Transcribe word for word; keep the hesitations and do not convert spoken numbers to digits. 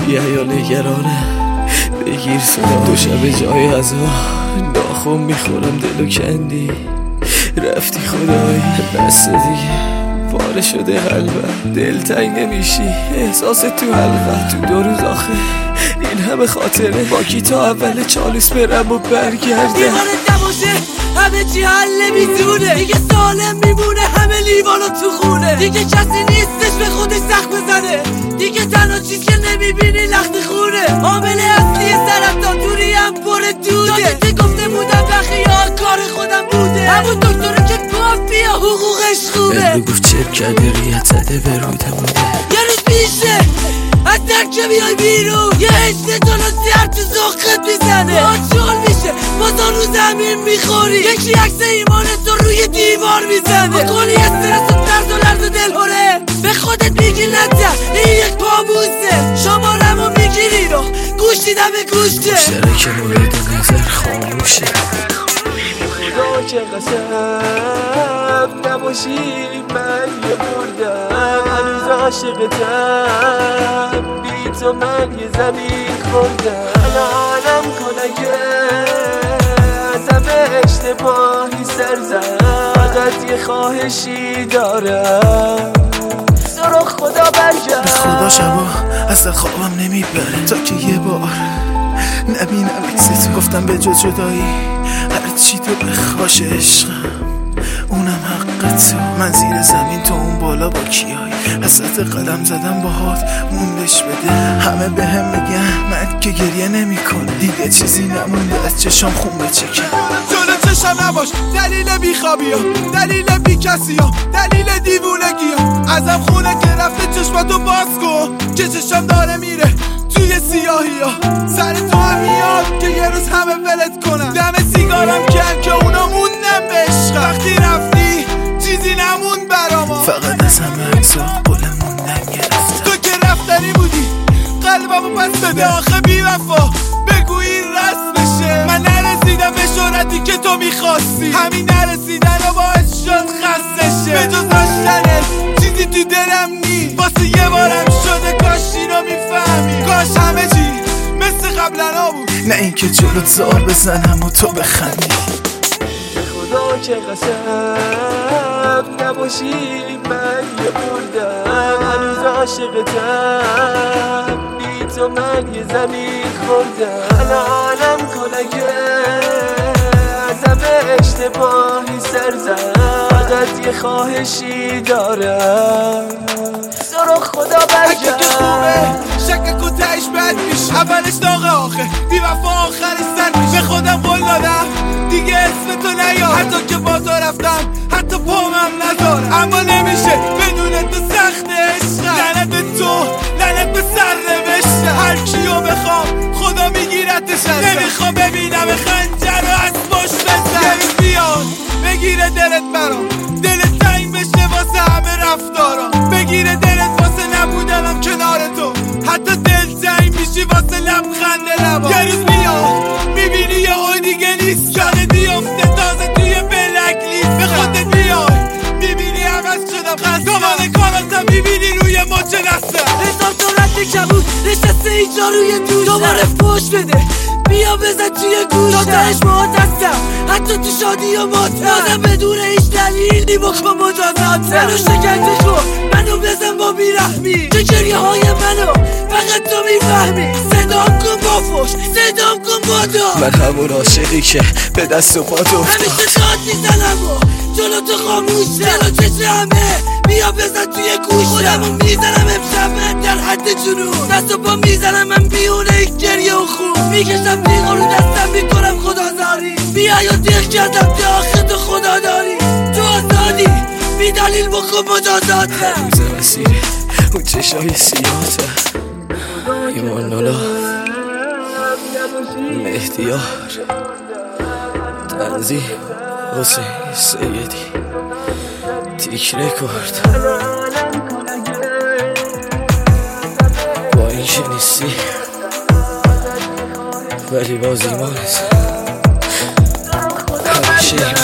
بیا یا نگرانه بگیر صدا دو شب جای غذا ناخون میخورم دلو کندی رفتی خدایی بس دیگه پاره شده قلبم دلتنگ نمیشی احساس تو حلقه تو دو روز آخه این همه خاطره با کی تا اول چالوس برم و برگردم دیوانه نباشه همه چی حل میدونه دیگه سالم میمونه همه لیوانو تو خونه دیگه کسی نیستش به خودش سخت بزنه دیگه تنها چیز که نمیبینی لخت خونه عامل اصلی سرطان توری هم پر دوده یادت گفته بودم بخیال کار خودم بوده همون دکتره که گفت بیا حقوقش خوبه امرو گفت چپ کرده ریت زده به روده مونده یه روز میشه از درکه بیای بیرون یه حس دانا زر تو زخت میزنه آچال میشه بازا رو زمین میخوری یکی عکس ایمانت رو روی دیوار میزنه بکنی استرس و درد و لرز و دلهوره به خودت میگی لطه این یک پاموزه شمارمو میگیری رو گوش دیدم به گوشته مشترک مورد نظر خاموشه خدا که قسم نباشی من یه بردم هنوز عاشقتم بی تو من یه زمین خوردم الانم کنه که ازم اشتباهی سر زد فقط یه خواهشی دارم سراخ خدا برگرد به خدا شبا اصلا خوابم نمیبره تا که یه بار نبینم عکست گفتم به جز جدایی هر چی تو بخواش عشقم اونم حق تو من زیر زمین تو اون بالا با کیای حسرت قدم زدم باهات موندش بده همه به هم میگن من که گریه نمی کنه دیگه چیزی نمونده از چشام خون بچکه جلو چشم نباش دلیل بیخوابی ها دلیل بی کسی ها دلیل دیوونگی ها ازم خونه که رفته چشماتو باز کن که چشم داره میره توی سیاهی ها سر تو هم میاد که یه روز همه ولت کنن دم سیگارم کن که اونا موندن به عشق وقتی رفتی چیزی نمون براما فقط از همه اکسا قول موندن گرفتم تو که رفتنی بودی قلبمو پس بده آخه بی وفا بگو این رست بشه من نرسیدم به شهرتی که تو میخواستی همین نرسیدن و باعث شد خسته شه به جز داشتنت چیزی تو دلم نی واسه یه بارم شده کاش اینو میفهمی کاش همه چی مثل قبلنا بود نه اینکه جلوت زار بزنم و تو بخندی خدا که قسم نباشی من یه بردم هنوز عاشقتم بی تو من یه زمین خوردم الانم کنه که ازم اشتباهی سر زد فقط یه خواهشی دارم سراخ خدا برگرد اگه که خوبه شک کن تهش بد میشه اولش داغه آخه بی وفا آخرش سر میشه به خودم قول دادم دیگه اسم تو نیار حتی که با تو رفتم حتی پامم نذارم اما نمیشه بدون تو سخت عشق لعنت به تو لعنت به سر نوشته هر کیو بخوام خدا میگیرتش ازم نمیخوام ببینم خنجر رو از پشت بزن یه روز بیاد بگیره دلت برام دلت تنگ بشه واسه همه رفتارم بگیره دلت واسه نبودنم کنار تو حتی دل تنگ میشی واسه لبخند لبا یه روز بیاد میبینی یه او دیگه نیست یادت بیفته تازه توی بلک لیست به خودت بیای میبینی عوض شدم خسته دوباره کاراتم میبینی روی مچ دستم هزار دولت کبود نشسته اینجا روی دوشم دوباره فوش بده بیا بزن توی گوشم تا تهش باهات هستم حتی تو شادی و ماتم آدم بدون هیچ دلیلی بکن مجازاتم منو شکنجه کن منو بزن با بیرحمی تو گریه های منو فقط تو میفهمی صدام کن با فوش صدام کن با دام من همون عاشقی که به دست و پا دفتم همیشه داد میزنم و جلو تو خاموشه جلو چشم همه بیا بزن توی گوشه خودمو میزنم امشب در حد جنون دست و پا میزنم من بیونه این گریه و خون میکشم بیغا رو دستم میکنم خدا داری بیا یا دیر کردم داخل تو خدا داری تو آزادی بی دلیل بکن مجازاتم روز مسیر اون چشای سیاته ایمان نولا مهدیار تنظیم حسین سیدی تیک رکورد با این شنیستی ولی باز ایمان همیشه